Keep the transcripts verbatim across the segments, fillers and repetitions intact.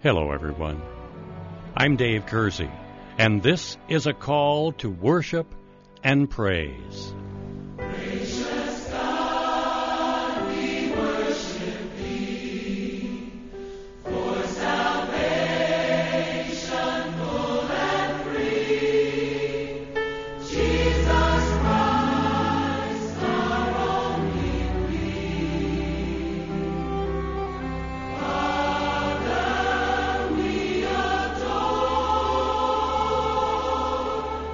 Hello, everyone. I'm Dave Kersey, and this is a call to worship and praise. Gracious God, we worship Thee, for salvation full and free. Jesus Christ, our only plea. Father, we adore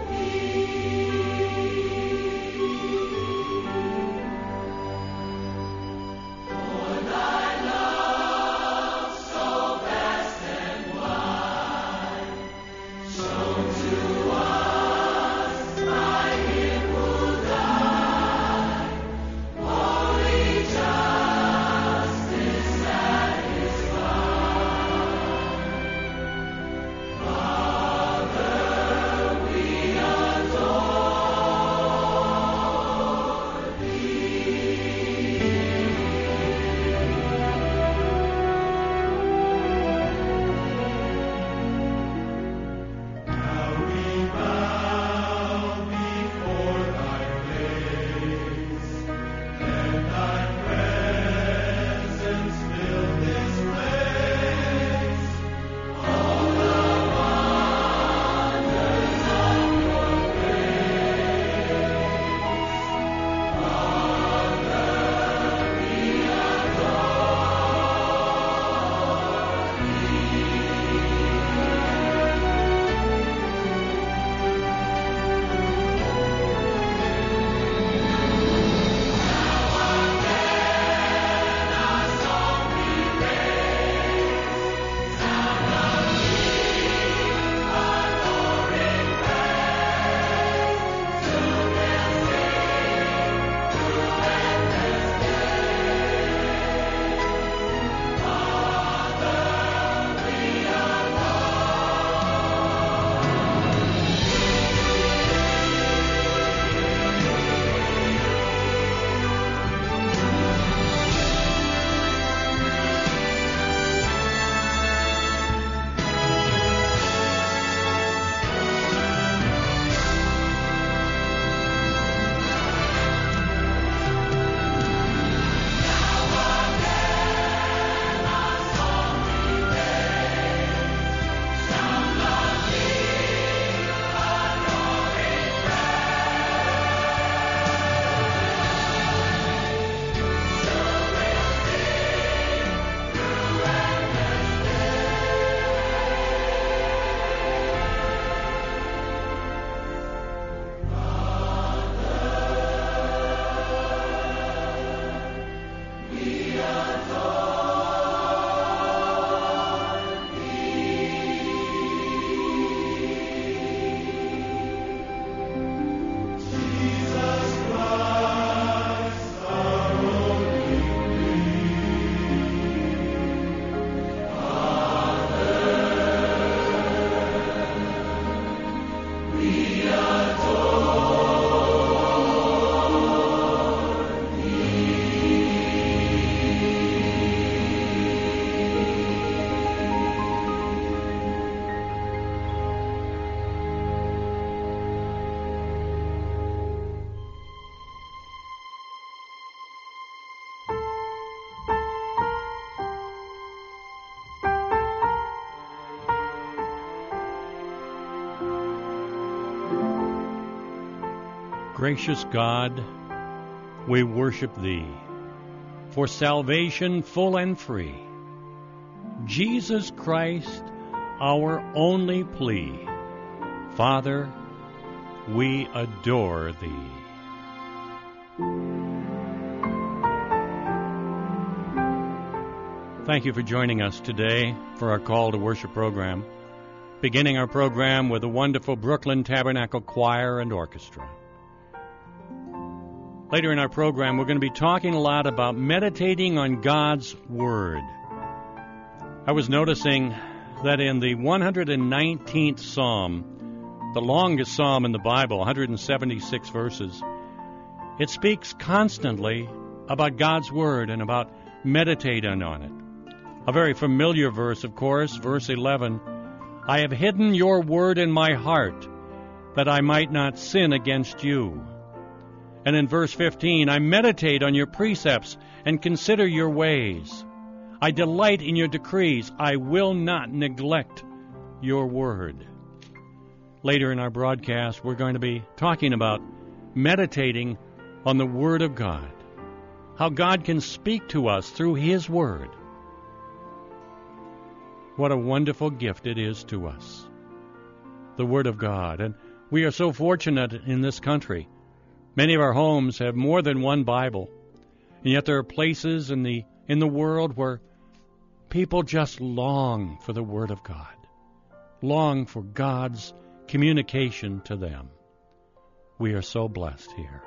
Gracious God, we worship Thee, for salvation full and free. Jesus Christ, our only plea. Father, we adore Thee. Thank you for joining us today for our Call to Worship program, beginning our program with the wonderful Brooklyn Tabernacle Choir and Orchestra. Later in our program, we're going to be talking a lot about meditating on God's Word. I was noticing that in the one hundred nineteenth Psalm, the longest psalm in the Bible, one hundred seventy-six verses, it speaks constantly about God's Word and about meditating on it. A very familiar verse, of course, verse eleven. I have hidden your word in my heart, that I might not sin against you. And in verse fifteen, I meditate on your precepts and consider your ways. I delight in your decrees. I will not neglect your word. Later in our broadcast, we're going to be talking about meditating on the Word of God, how God can speak to us through His Word. What a wonderful gift it is to us, the Word of God. And we are so fortunate in this country. Many of our homes have more than one Bible, and yet there are places in the in the world where people just long for the Word of God, long for God's communication to them. We are so blessed here.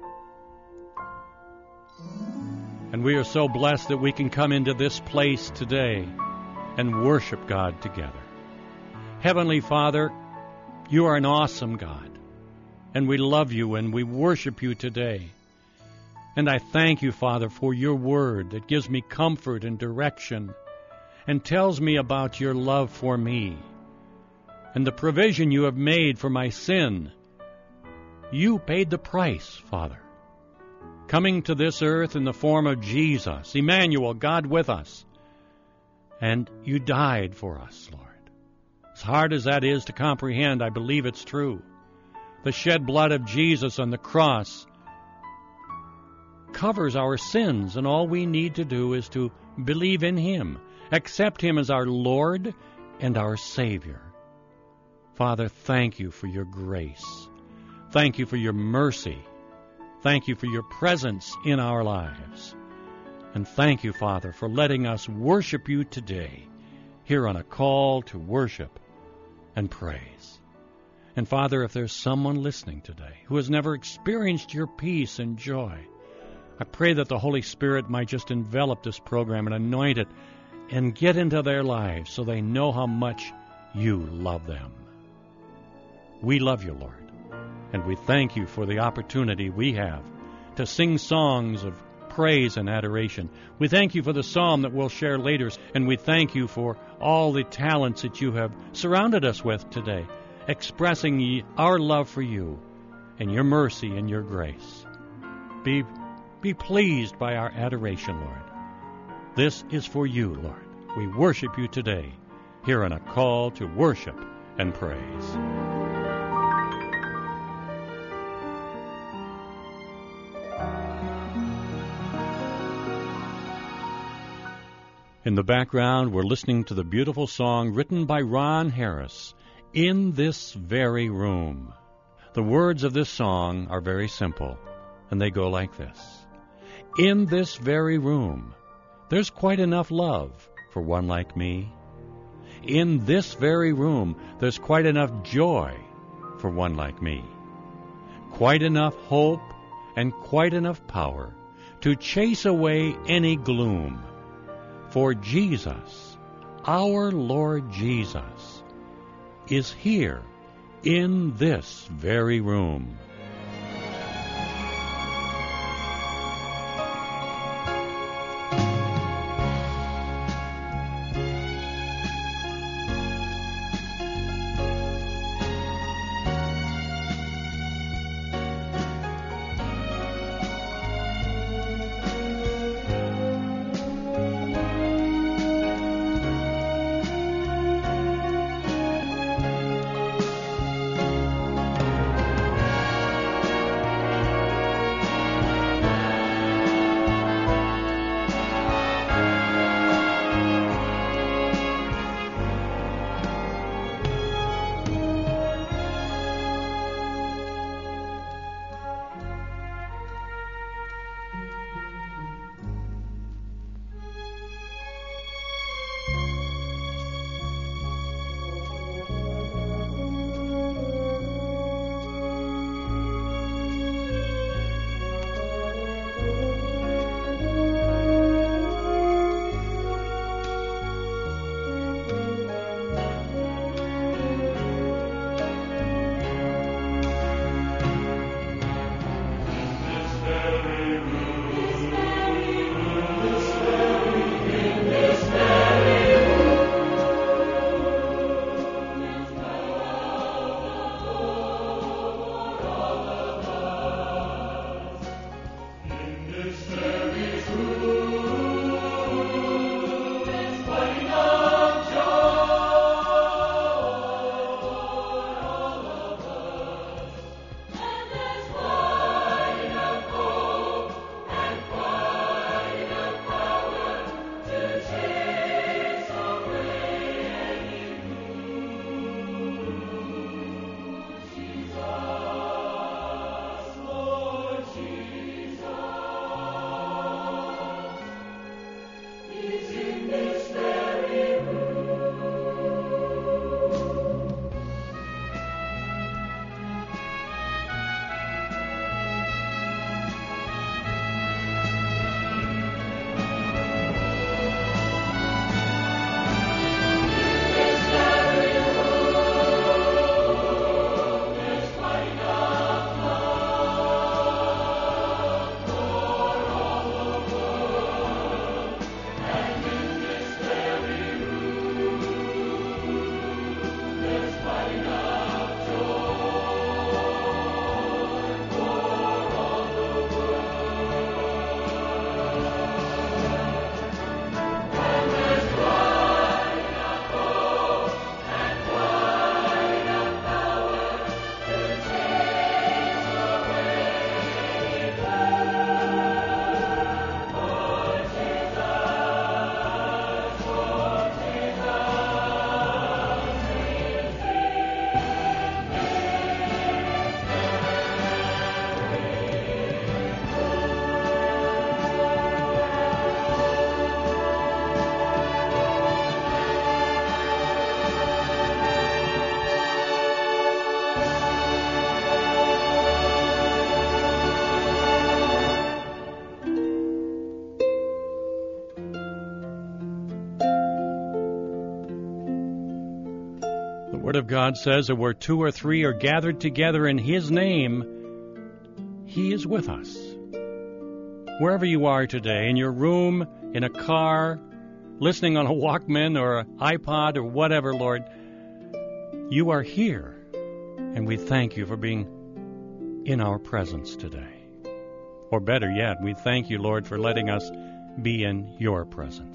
And we are so blessed that we can come into this place today and worship God together. Heavenly Father, you are an awesome God, and we love you and we worship you today. And I thank you, Father, for your word that gives me comfort and direction and tells me about your love for me and the provision you have made for my sin. You paid the price, Father, coming to this earth in the form of Jesus, Emmanuel, God with us. And you died for us, Lord. As hard as that is to comprehend, I believe it's true. The shed blood of Jesus on the cross covers our sins, and all we need to do is to believe in Him, accept Him as our Lord and our Savior. Father, thank you for your grace. Thank you for your mercy. Thank you for your presence in our lives. And thank you, Father, for letting us worship you today here on A Call to Worship and Praise. And Father, if there's someone listening today who has never experienced your peace and joy, I pray that the Holy Spirit might just envelop this program and anoint it and get into their lives so they know how much you love them. We love you, Lord, and we thank you for the opportunity we have to sing songs of praise and adoration. We thank you for the psalm that we'll share later, and we thank you for all the talents that you have surrounded us with today, expressing our love for you and your mercy and your grace. Be, be pleased by our adoration, Lord. This is for you, Lord. We worship you today here on A Call to Worship and Praise. In the background, we're listening to the beautiful song written by Ron Harris, In This Very Room. The words of this song are very simple, and they go like this. In this very room, there's quite enough love for one like me. In this very room, there's quite enough joy for one like me. Quite enough hope and quite enough power to chase away any gloom. For Jesus, our Lord Jesus, is here in this very room. Word of God says that where two or three are gathered together in His name, He is with us. Wherever you are today, in your room, in a car, listening on a Walkman or an iPod or whatever, Lord, you are here, and we thank you for being in our presence today. Or better yet, we thank you, Lord, for letting us be in your presence.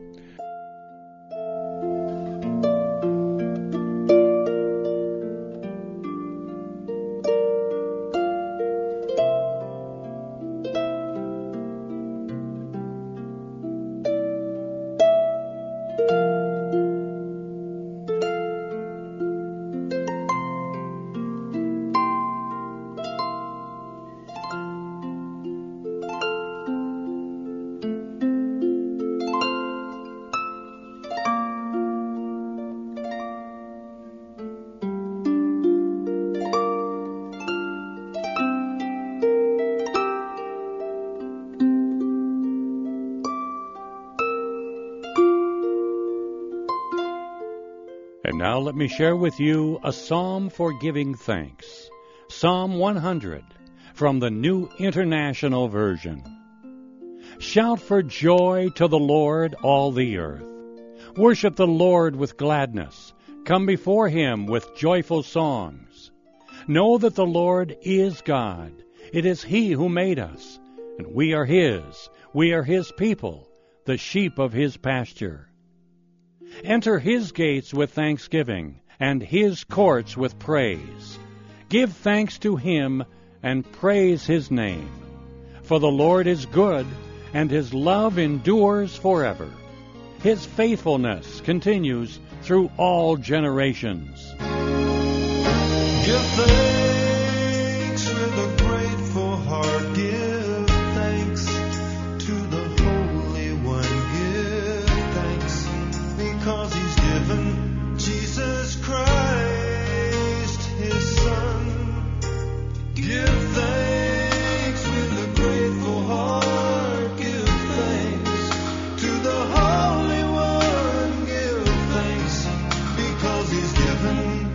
And now let me share with you a psalm for giving thanks. Psalm one hundred from the New International Version. Shout for joy to the Lord, all the earth. Worship the Lord with gladness. Come before Him with joyful songs. Know that the Lord is God. It is He who made us, and we are His. We are His people, the sheep of His pasture. Enter His gates with thanksgiving, and His courts with praise. Give thanks to Him, and praise His name. For the Lord is good, and His love endures forever. His faithfulness continues through all generations. Give thanks with a grateful heart. Give thanks to the Holy One. Give thanks because He's given Jesus Christ, His Son. Give thanks with a grateful heart. Give thanks to the Holy One. Give thanks because He's given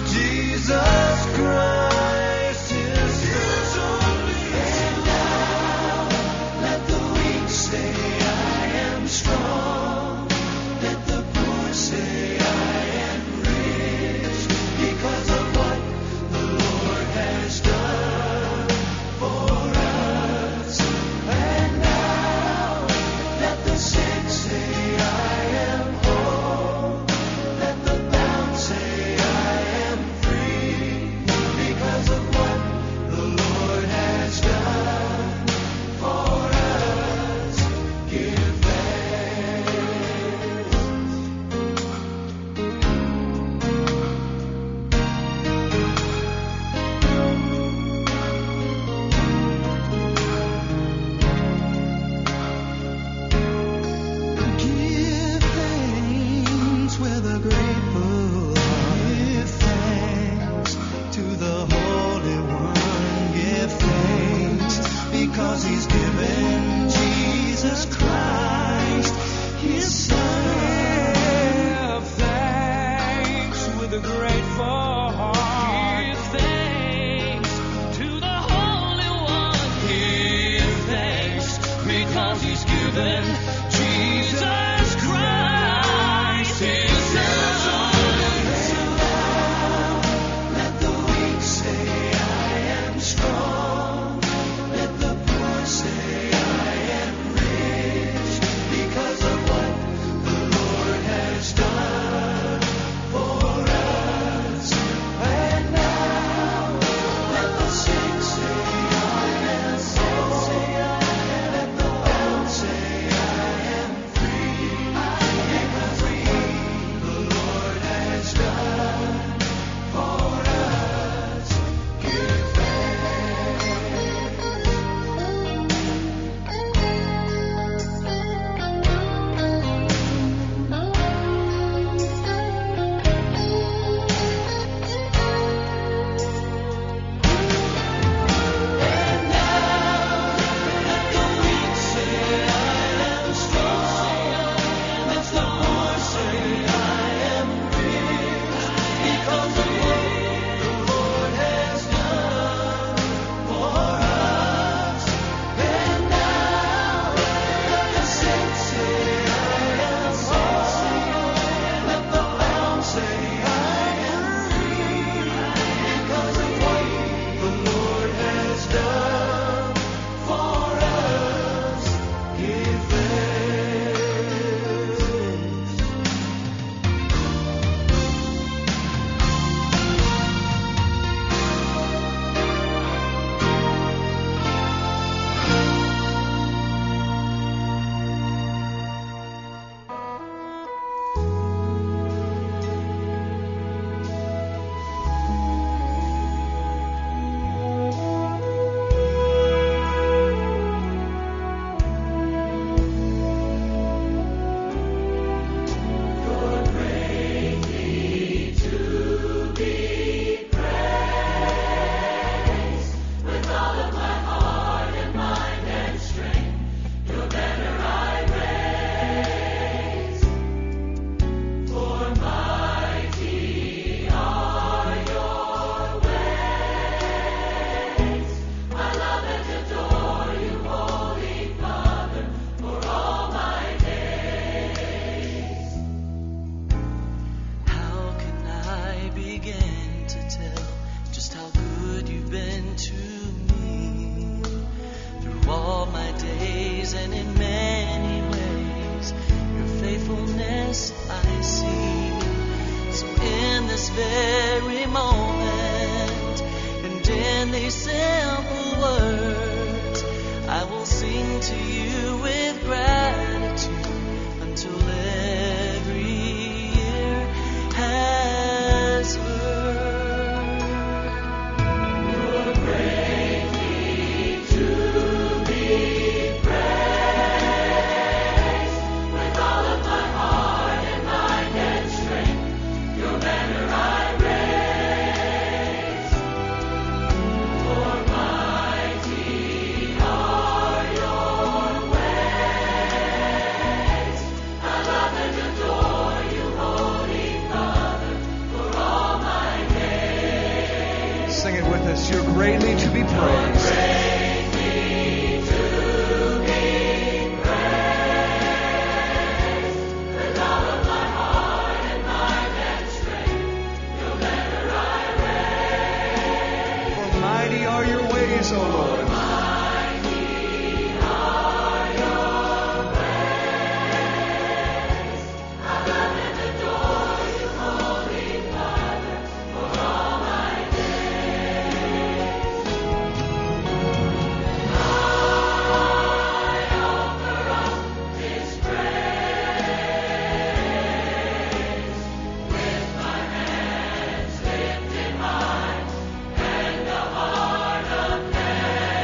Jesus Christ, His Son. And now let the weak say, I am strong. Let the poor say, I am rich, because of what the Lord has done for us. And now let the sick say, I am whole. Let the bound say, I am free, with us. You're greatly to be praised. For mighty are your ways, O Lord. High and the heart of man.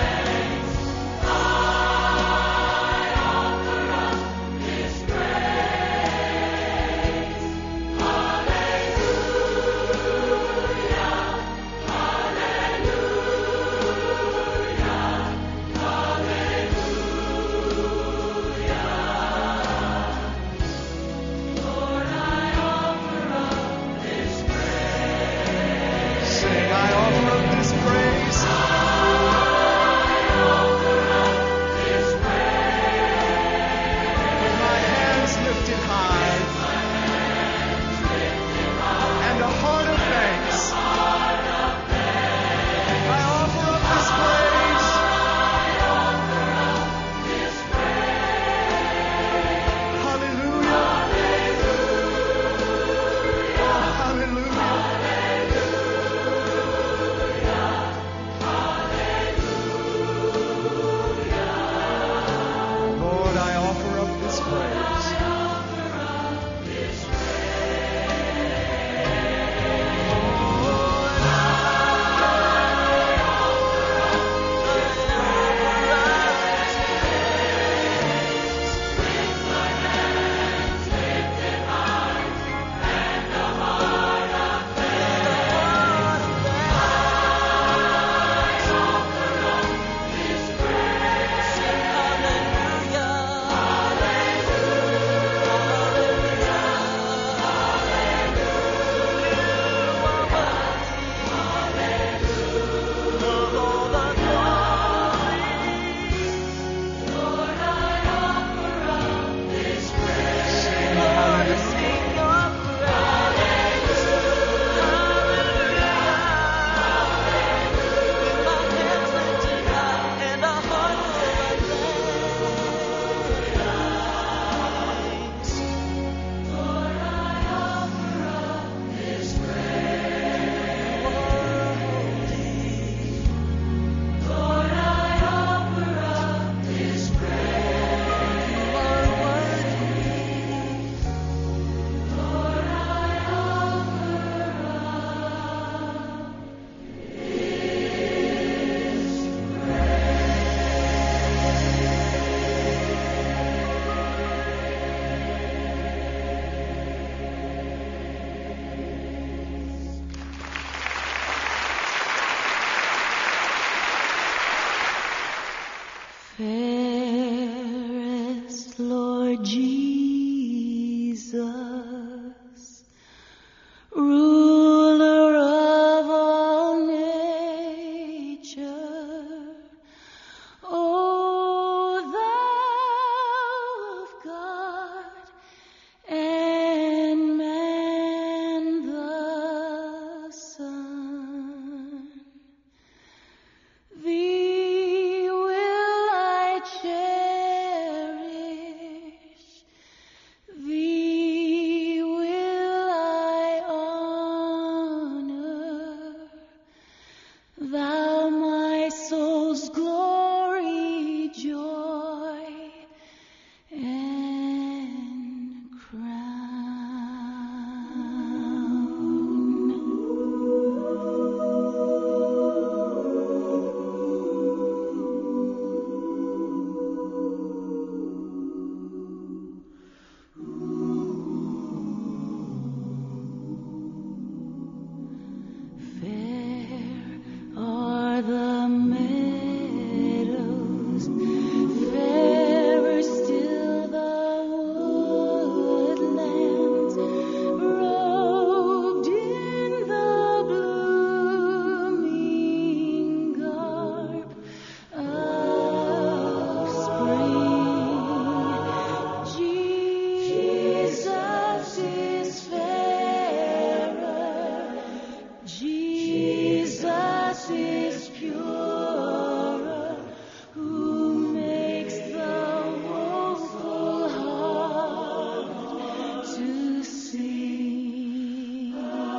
purer, who makes the woeful heart to sing.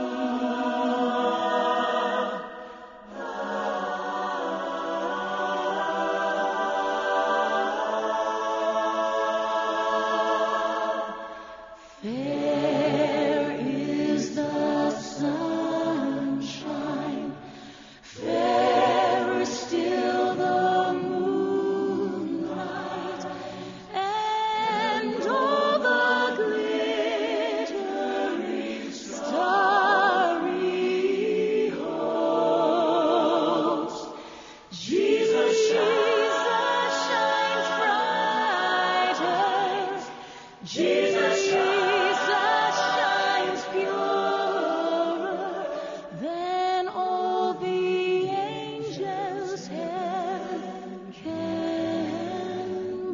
Fair is the sunshine, fairer still the moonlight, and all the glittering starry host. Jesus, Jesus shines brighter. Jesus, Jesus shines purer than all the angels heaven can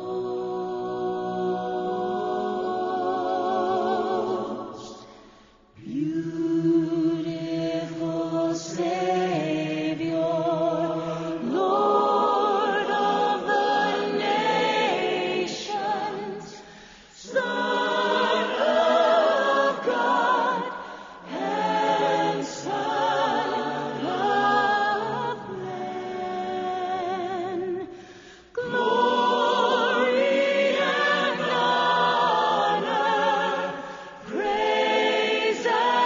boast. Beautiful Savior, Lord of the nations, Son of God and Son of man, glory and honor, praise,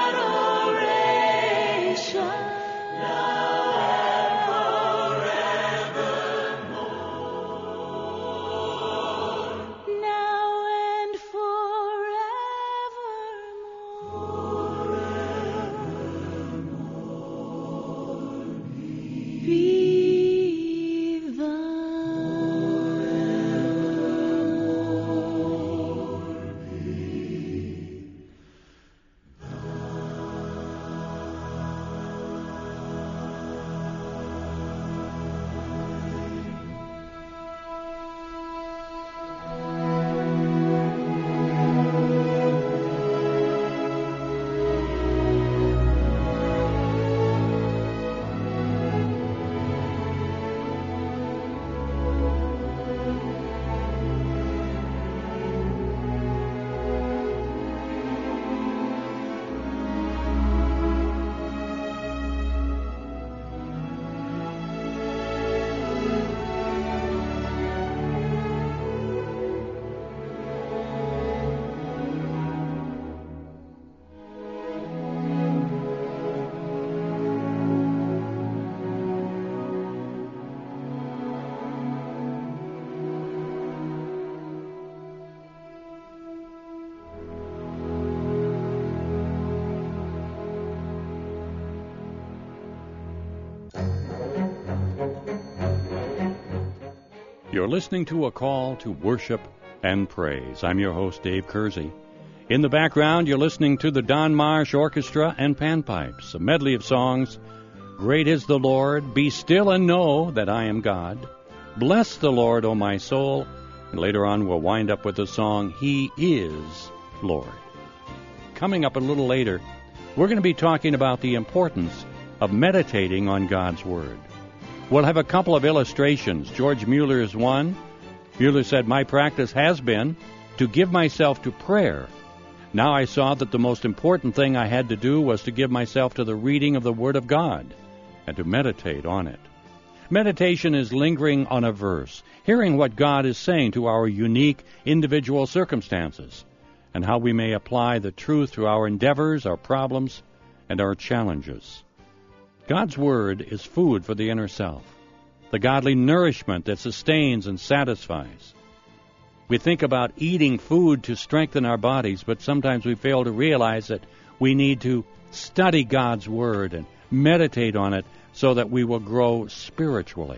adoration, now and forevermore. Now and forevermore. Be You're listening to A Call to Worship and Praise. I'm your host, Dave Kersey. In the background, you're listening to the Don Marsh Orchestra and Panpipes, a medley of songs. Great is the Lord, be still and know that I am God. Bless the Lord, O my soul. And later on, we'll wind up with the song, He is Lord. Coming up a little later, we're going to be talking about the importance of meditating on God's Word. We'll have a couple of illustrations. George Mueller's one. Mueller said, my practice has been to give myself to prayer. Now I saw that the most important thing I had to do was to give myself to the reading of the Word of God and to meditate on it. Meditation is lingering on a verse, hearing what God is saying to our unique individual circumstances, and how we may apply the truth to our endeavors, our problems, and our challenges. God's Word is food for the inner self, the godly nourishment that sustains and satisfies. We think about eating food to strengthen our bodies, but sometimes we fail to realize that we need to study God's Word and meditate on it so that we will grow spiritually.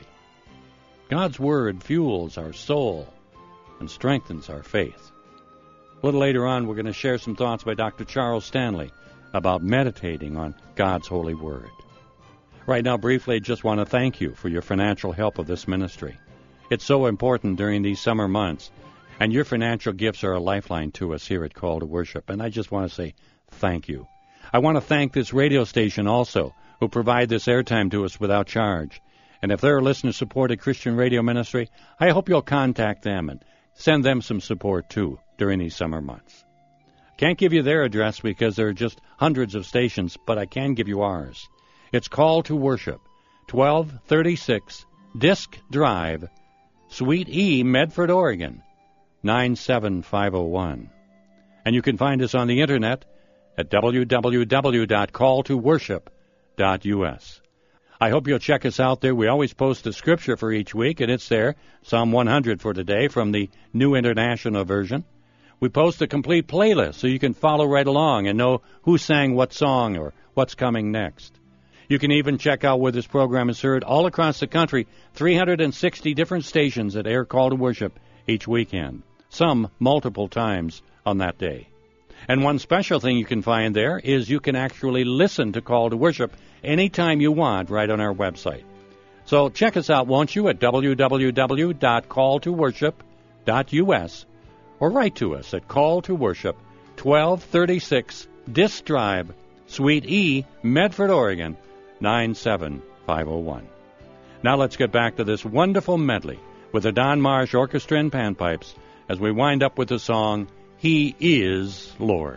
God's Word fuels our soul and strengthens our faith. A little later on, we're going to share some thoughts by Doctor Charles Stanley about meditating on God's holy Word. Right now, briefly, I just want to thank you for your financial help of this ministry. It's so important during these summer months, and your financial gifts are a lifeline to us here at Call to Worship, and I just want to say thank you. I want to thank this radio station also who provide this airtime to us without charge. And if they're a listener-supported Christian radio ministry, I hope you'll contact them and send them some support, too, during these summer months. Can't give you their address because there are just hundreds of stations, but I can give you ours. It's Call to Worship, twelve thirty-six Disk Drive, Suite E, Medford, Oregon, nine seven five oh one. And you can find us on the Internet at w w w dot call to worship dot u s. I hope you'll check us out there. We always post a scripture for each week, and it's there, Psalm one hundred for today from the New International Version. We post a complete playlist so you can follow right along and know who sang what song or what's coming next. You can even check out where this program is heard all across the country, three hundred sixty different stations that air Call to Worship each weekend, some multiple times on that day. And one special thing you can find there is you can actually listen to Call to Worship anytime you want right on our website. So check us out, won't you, at w w w dot call to worship dot u s or write to us at Call to Worship, twelve thirty-six Disk Drive, Suite E, Medford, Oregon, nine seven five oh one. Now let's get back to this wonderful medley with the Don Marsh Orchestra and Panpipes as we wind up with the song, He is Lord.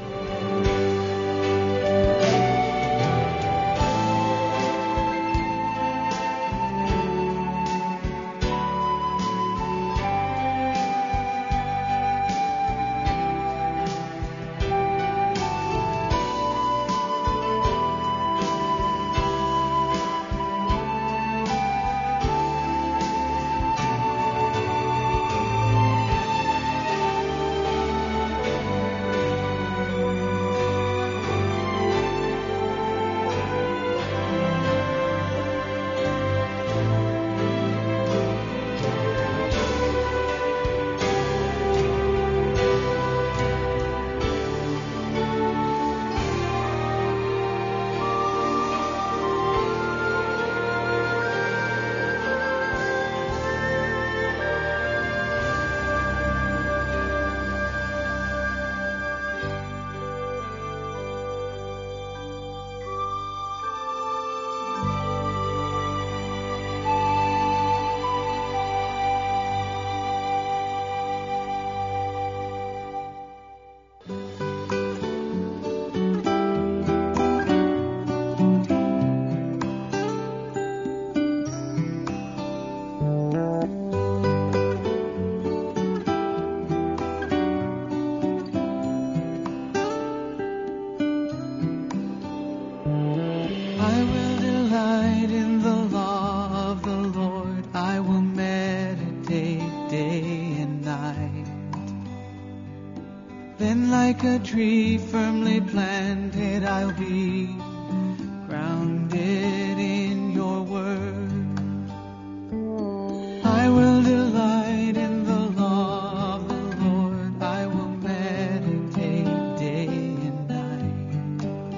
Like a tree firmly planted, I'll be grounded in your word. I will delight in the law of the Lord. I will meditate day and night.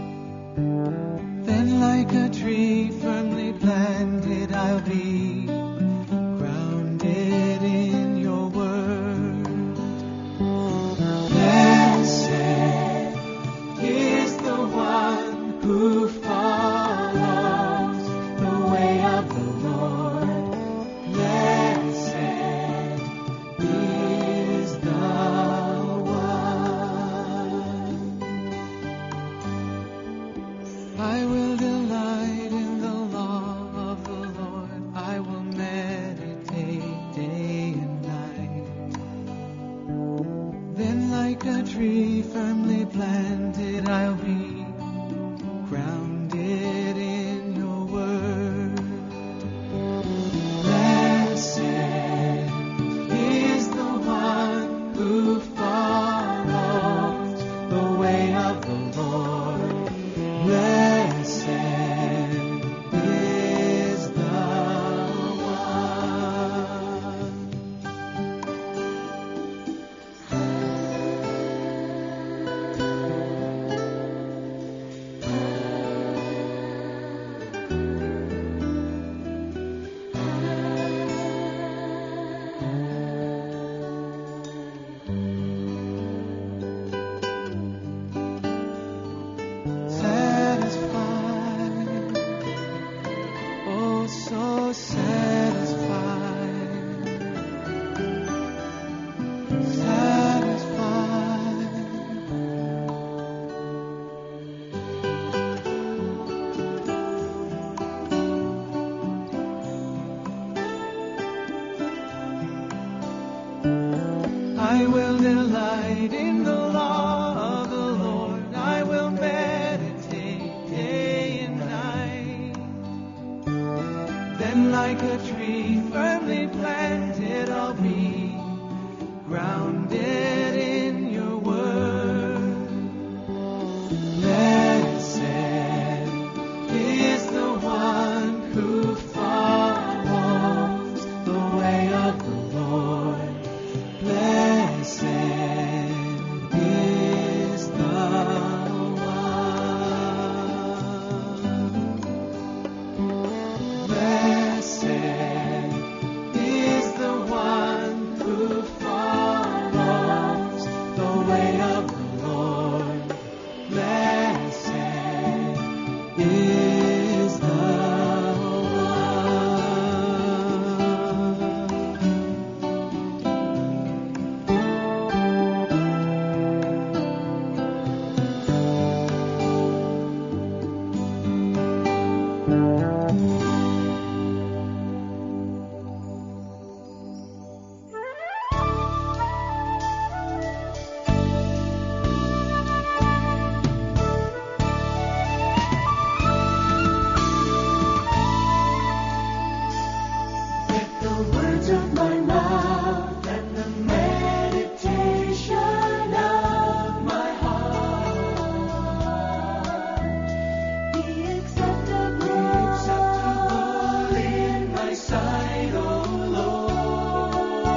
Then like a tree firmly planted, I'll be grounded in your word. Blessed is the one who I will delight in the law of the Lord. I will meditate day and night. Then like a tree firmly planted, I'll be grounded in your word. Blessed is the one who follows the way of the Lord. Blessed is the one. Blessed is the one who follows the way of the Lord. Blessed is the one. Let the words of my mouth and the meditation of my heart be acceptable, acceptable in thy sight, O Lord.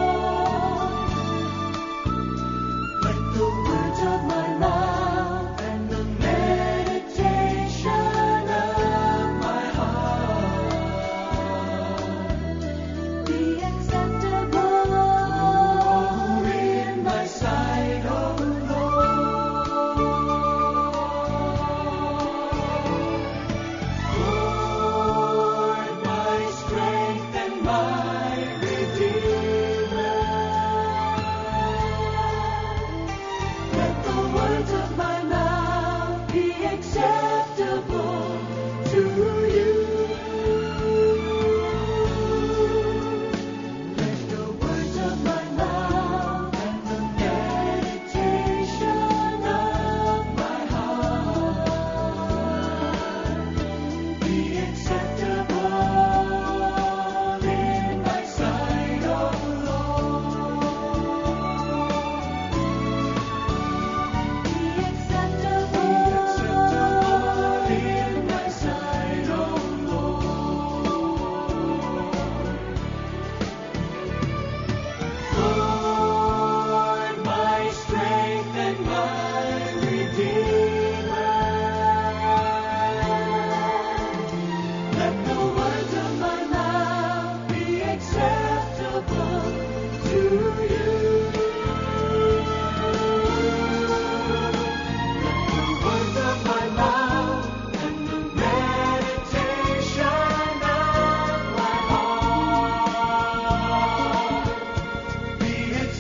Let the words of my mouth and the meditation of my heart be acceptable in thy sight, O Lord. Lord, my strength and my Redeemer, let the words of my mouth be acceptable to you. Let the words of my mouth and the meditation of my heart be acceptable in thy sight, O Lord. Be acceptable in thy sight, O Lord. Lord, my strength and my Redeemer, let the words of my mouth be acceptable to you. Let the words of my mouth and the meditation of my heart be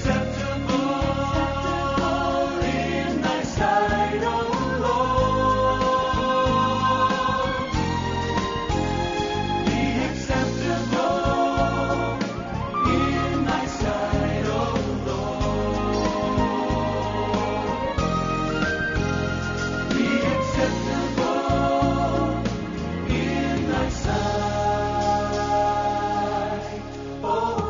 acceptable in thy sight, O Lord. Be acceptable in thy sight, O Lord. Be acceptable in thy sight, O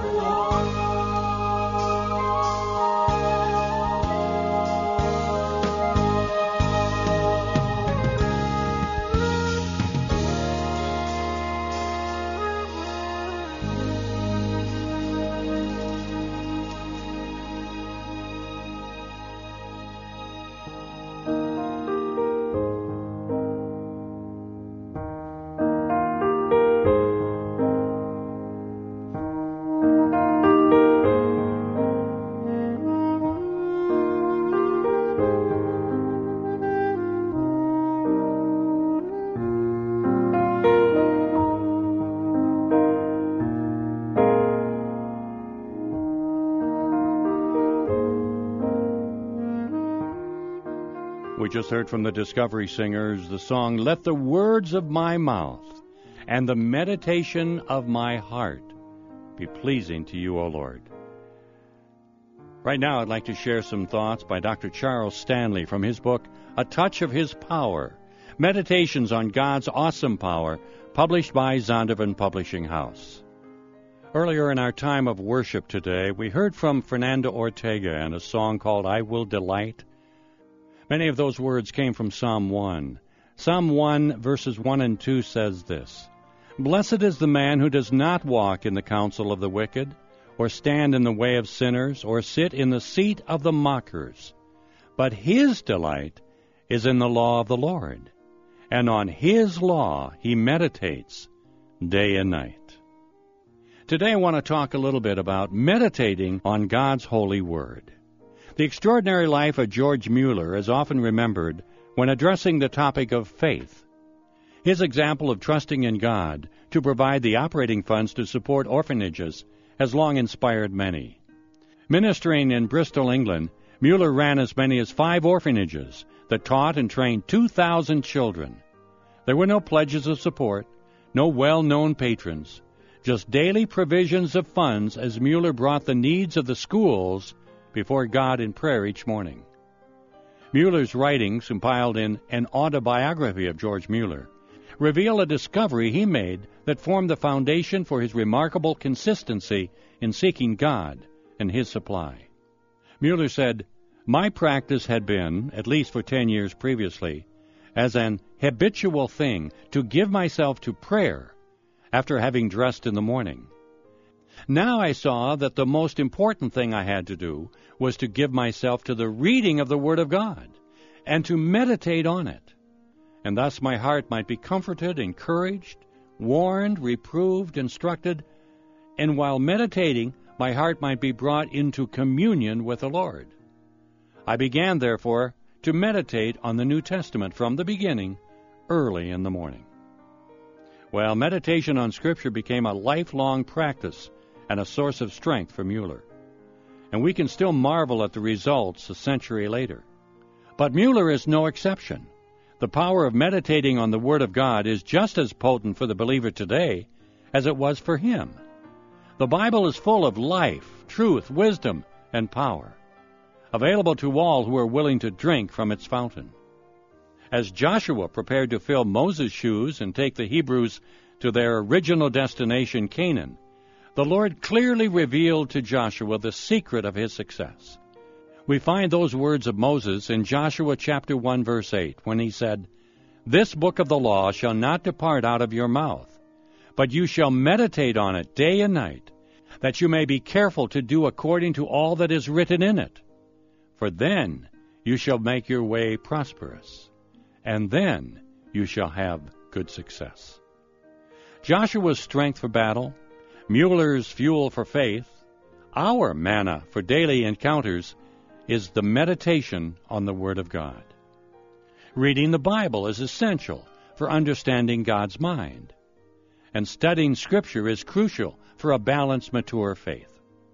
We just heard from the Discovery Singers the song, Let the Words of My Mouth and the Meditation of My Heart be pleasing to you, O Lord. Right now, I'd like to share some thoughts by Doctor Charles Stanley from his book, A Touch of His Power, Meditations on God's Awesome Power, published by Zondervan Publishing House. Earlier in our time of worship today, we heard from Fernando Ortega and a song called I Will Delight. Many of those words came from Psalm one. Psalm one, verses one and two says this, Blessed is the man who does not walk in the counsel of the wicked, or stand in the way of sinners, or sit in the seat of the mockers. But his delight is in the law of the Lord, and on his law he meditates day and night. Today I want to talk a little bit about meditating on God's holy word. The extraordinary life of George Mueller is often remembered when addressing the topic of faith. His example of trusting in God to provide the operating funds to support orphanages has long inspired many. Ministering in Bristol, England, Mueller ran as many as five orphanages that taught and trained two thousand children. There were no pledges of support, no well-known patrons, just daily provisions of funds as Mueller brought the needs of the schools before God in prayer each morning. Mueller's writings, compiled in An Autobiography of George Mueller, reveal a discovery he made that formed the foundation for his remarkable consistency in seeking God and his supply. Mueller said, My practice had been, at least for ten years previously, as an habitual thing to give myself to prayer after having dressed in the morning. Now I saw that the most important thing I had to do was to give myself to the reading of the Word of God and to meditate on it. And thus my heart might be comforted, encouraged, warned, reproved, instructed, and while meditating, my heart might be brought into communion with the Lord. I began, therefore, to meditate on the New Testament from the beginning, early in the morning. Well, meditation on Scripture became a lifelong practice and a source of strength for Mueller. And we can still marvel at the results a century later. But Mueller is no exception. The power of meditating on the Word of God is just as potent for the believer today as it was for him. The Bible is full of life, truth, wisdom, and power, available to all who are willing to drink from its fountain. As Joshua prepared to fill Moses' shoes and take the Hebrews to their original destination, Canaan, the Lord clearly revealed to Joshua the secret of his success. We find those words of Moses in Joshua chapter one, verse eight, when he said, This book of the law shall not depart out of your mouth, but you shall meditate on it day and night, that you may be careful to do according to all that is written in it. For then you shall make your way prosperous, and then you shall have good success. Joshua's strength for battle, Mueller's fuel for faith, our manna for daily encounters, is the meditation on the Word of God. Reading the Bible is essential for understanding God's mind, and studying Scripture is crucial for a balanced, mature faith.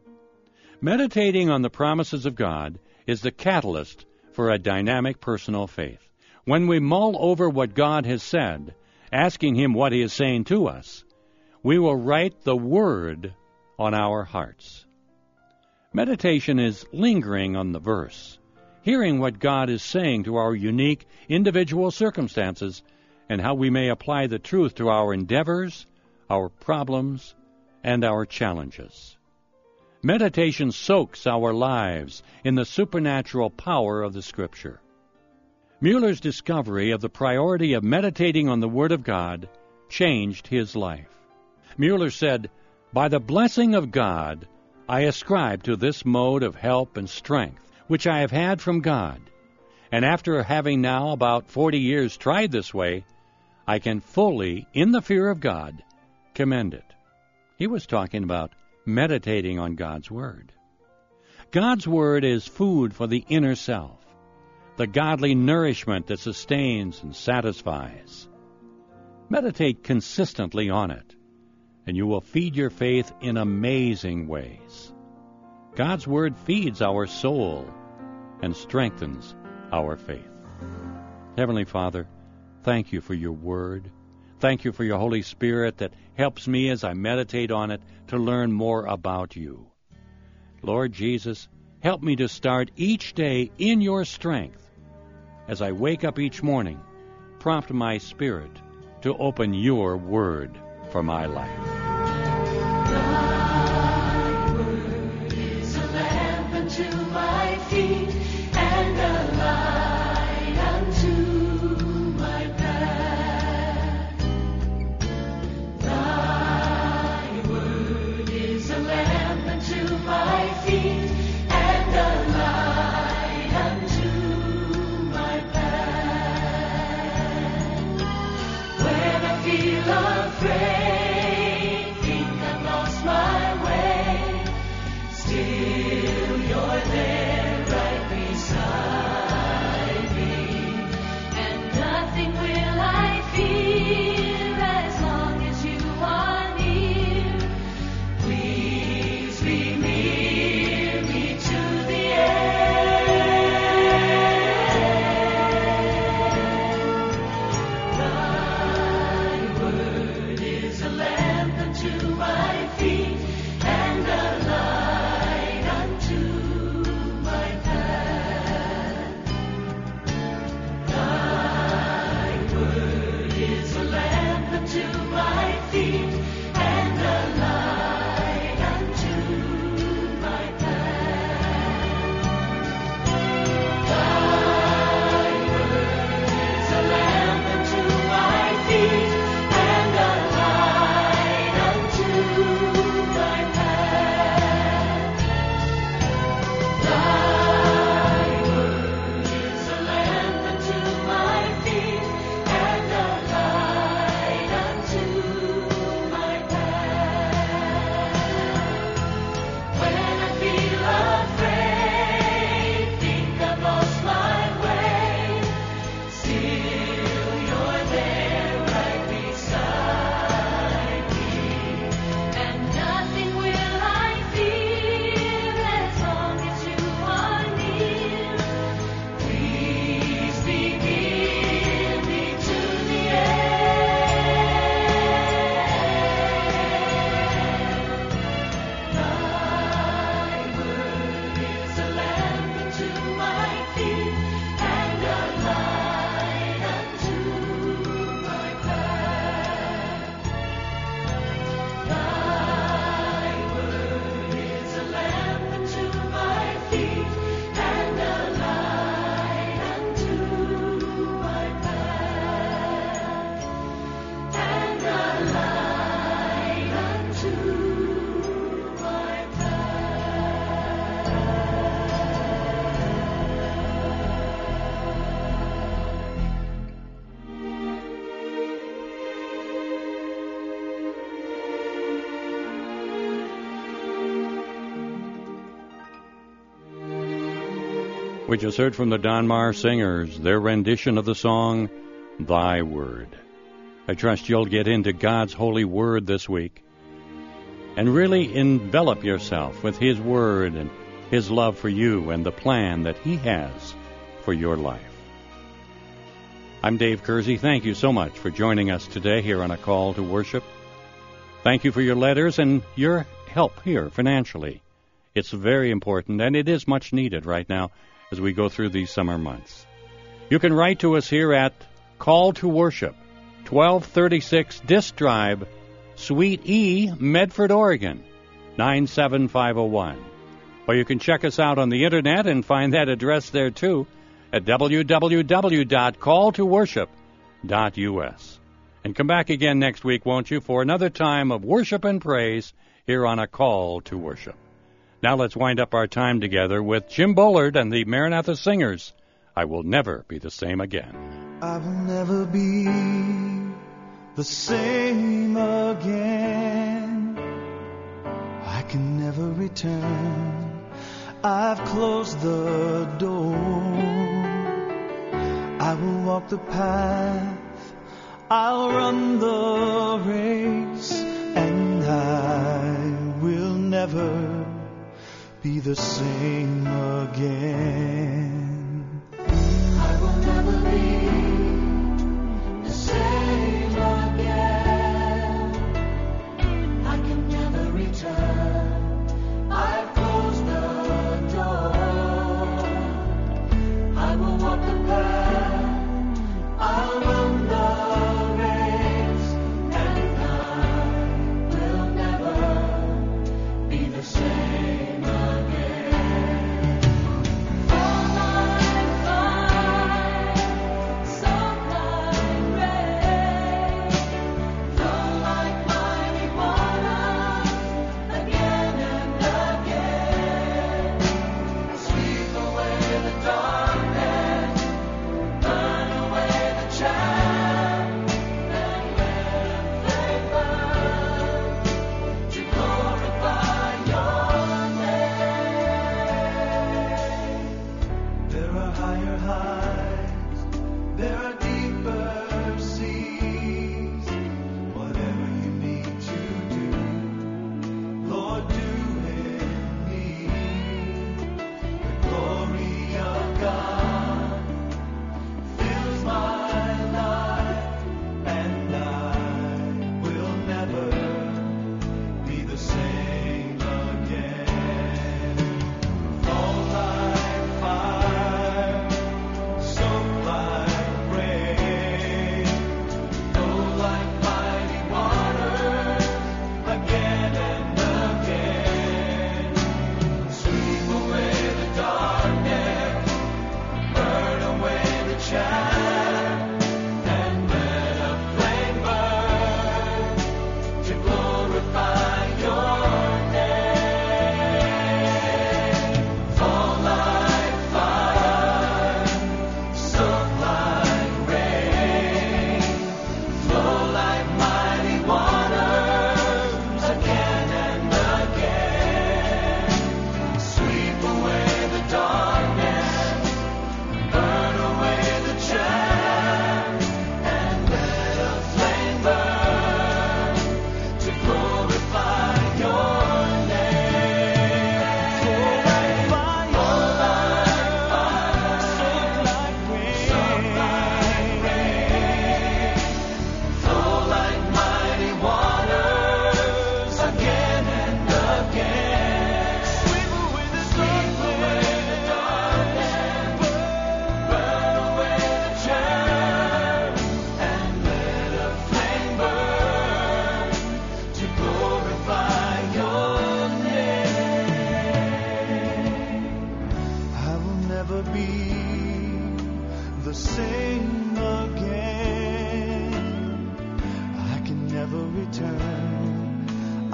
Meditating on the promises of God is the catalyst for a dynamic personal faith. When we mull over what God has said, asking Him what He is saying to us, we will write the Word on our hearts. Meditation is lingering on the verse, hearing what God is saying to our unique individual circumstances and how we may apply the truth to our endeavors, our problems, and our challenges. Meditation soaks our lives in the supernatural power of the Scripture. Mueller's discovery of the priority of meditating on the Word of God changed his life. Mueller said, By the blessing of God, I ascribe to this mode of help and strength, which I have had from God, and after having now about forty years tried this way, I can fully, in the fear of God, commend it. He was talking about meditating on God's Word. God's Word is food for the inner self, the godly nourishment that sustains and satisfies. Meditate consistently on it, and you will feed your faith in amazing ways. God's Word feeds our soul and strengthens our faith. Heavenly Father, thank you for your Word. Thank you for your Holy Spirit that helps me as I meditate on it to learn more about you. Lord Jesus, help me to start each day in your strength. As I wake up each morning, prompt my spirit to open your word for my life. Thy word is a lamp unto my feet and a light unto my path. Thy word is a lamp unto my feet and a light unto my path. When I feel afraid, think I've lost my way, still you're there right beside me, and nothing will I fear as long as you are near. Please be near me to the end. Thy word is a lamp unto my feet and a light unto my path. Thy word is a lamp unto my feet and a light unto my path. Thy word is a lamp unto my feet and a light unto my path. Thy word is a lamp unto my feet and a light unto my path. When I feel afraid, think I've lost my way, still you're there right beside me, and nothing will I fear as long as you are near. Please be near me to the end. Thy word is a lamp unto my feet and a light unto my path. Thy word is a lamp unto my feet and a light unto my path. And a light unto my We just heard from the Donmar Singers, their rendition of the song, Thy Word. I trust you'll get into God's holy word this week and really envelop yourself with His word and His love for you and the plan that He has for your life. I'm Dave Kersey. Thank you so much for joining us today here on A Call to Worship. Thank you for your letters and your help here financially. It's very important, and it is much needed right now as we go through these summer months. You can write to us here at Call to Worship, twelve thirty-six Disk Drive, Suite E, Medford, Oregon, nine seven five oh one. Or you can check us out on the Internet and find that address there, too, at w w w dot call to worship dot u s. And come back again next week, won't you, for another time of worship and praise here on A Call to Worship. Now let's wind up our time together with Jim Bullard and the Maranatha Singers. I Will Never Be the Same Again. I will never be the same again. I can never return. I've closed the door. I will walk the path. I'll run the race. And I will never be the same again. I will never be the same again. I can never return. I've closed the door.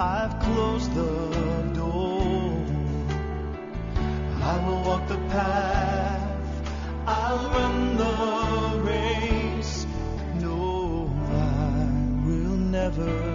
I've closed the door. I will walk the path, I'll run the race. No, I will never